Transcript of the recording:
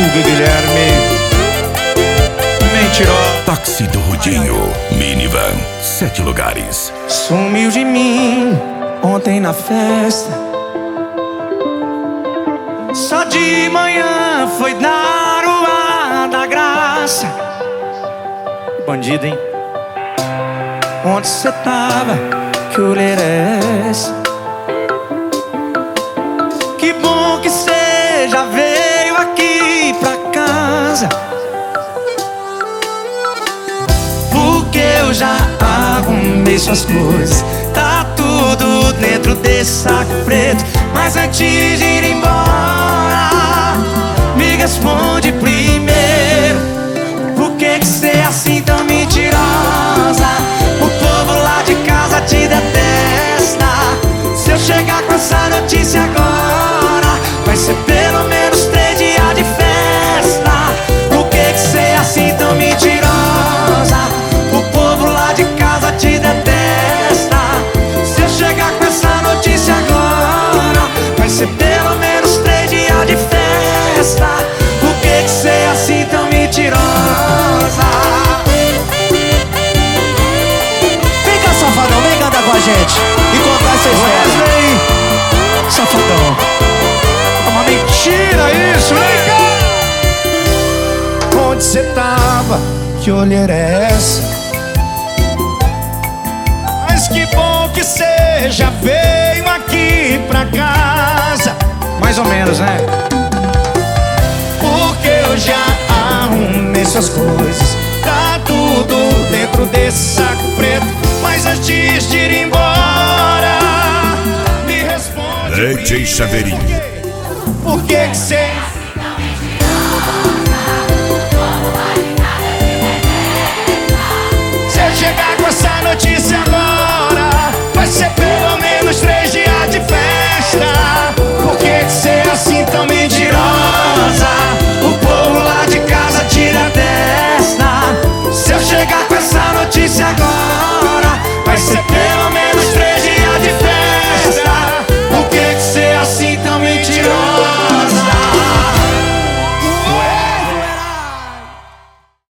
Guga Guilherme. Mentirosa. Táxi do Rudinho, minivan, 7 lugares. Sumiu de mim ontem na festa. Só de manhã foi dar o ar da graça. Bandido, hein? Onde cê tava? Que olheira é essa? Que bom que cê já veio aqui pra casa, porque eu já arrumei suas coisas. Tá tudo dentro desse saco preto. Mas antes de ir embora, me responde primeiro: por que cê é assim tão mentirosa? O povo lá de casa te detesta. Se eu chegar com essa notícia agora, vai ser pelo menos 3 dias de festa. Por que cê é assim tão mentirosa? O povo lá de casa te detesta. Se eu chegar com essa notícia agora, vai ser pelo menos 3 dias de festa. Por que cê é assim tão mentirosa? Vem cá, safadão, vem cantar com a gente e contar essa história. Wesley, safadão. É uma mentira isso, vem cá. Onde cê tava? Que olheira é essa? Mas que bom que cê já veio aqui pra casa, Mais ou menos, né? porque eu já arrumei suas coisas. Tá tudo dentro desse saco preto. Mas antes de ir embora, me responde DJ Chaveirinho. por que cê